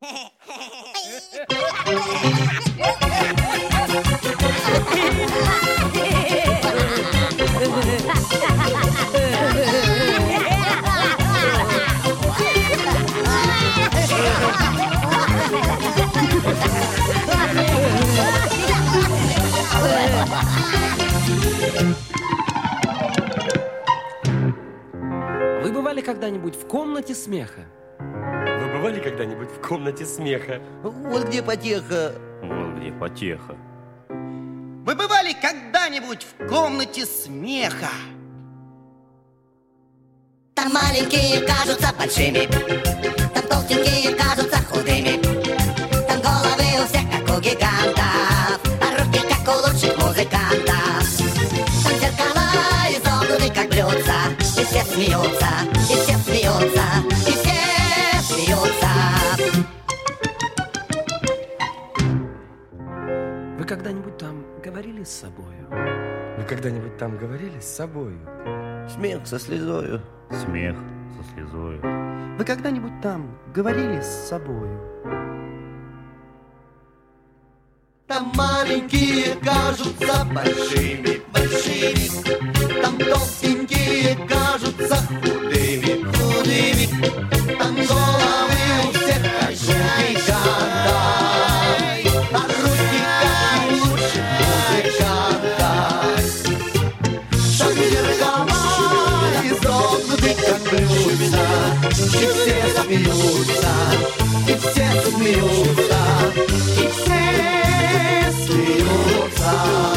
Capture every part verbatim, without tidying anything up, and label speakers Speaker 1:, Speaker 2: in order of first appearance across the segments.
Speaker 1: Вы бывали когда-нибудь в комнате смеха?
Speaker 2: Вы бывали когда-нибудь в комнате смеха?
Speaker 3: Вот где потеха.
Speaker 2: Вот где потеха.
Speaker 3: Вы бывали когда-нибудь в комнате смеха?
Speaker 4: Там маленькие кажутся большими, там толстенькие кажутся худыми, там головы у всех как у гигантов, а руки как у лучших музыкантов. Там зеркала изогнуты как блюдца, и все смеются, и все смеются, и все смеются.
Speaker 1: Вы когда-нибудь там говорили с собою?
Speaker 2: Вы когда-нибудь там говорили с собою?
Speaker 3: Смех со слезою.
Speaker 5: Смех со слезою.
Speaker 3: Вы когда-нибудь там говорили с собою? Там маленькие кажутся большими, большими. Там толстенькие кажутся худыми, худыми. Там головы у всех как у гигантов, а руки как у лучших музыкантов. Там зеркала изогнуты как блюдца, и все смеются, и все смеются, и все смеются.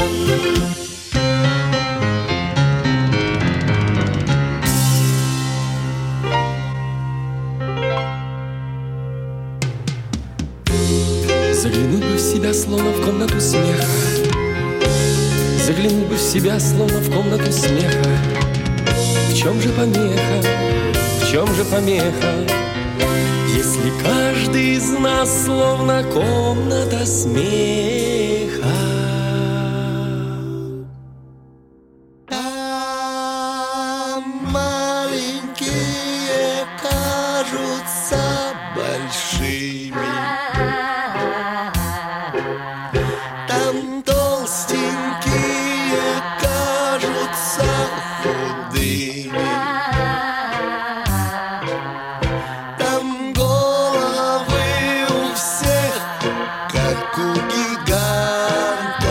Speaker 6: Заглянуть бы в себя, словно в комнату смеха. Заглянуть бы в себя, словно в комнату смеха. В чем же помеха, в чем же помеха, если каждый из нас словно комната смеха?
Speaker 3: Там маленькие кажутся большими, там толстенькие кажутся худыми, там головы у всех как у гигантов,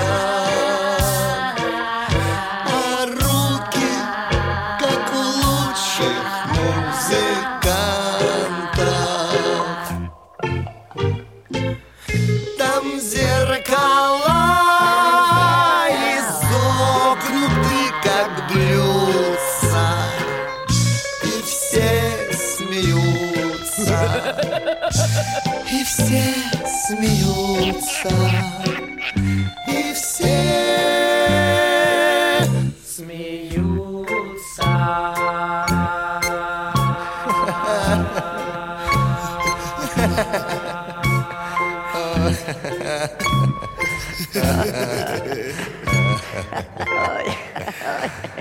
Speaker 3: а руки как у лучших музыкантов. Там зеркала изогнуты как блюдца, и все смеются, и все смеются, и все смеются.